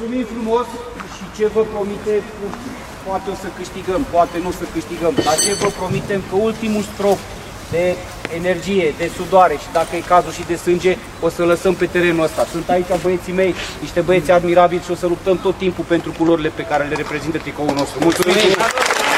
mulțumim frumos și ce vă promite, poate o să câștigăm, poate nu o să câștigăm, dar ce vă promitem că ultimul strop de energie, de sudoare și dacă e cazul și de sânge, o să lăsăm pe terenul ăsta. Sunt aici băieții mei, niște băieți admirabili și o să luptăm tot timpul pentru culorile pe care le reprezintă tricoul nostru. Mulțumim!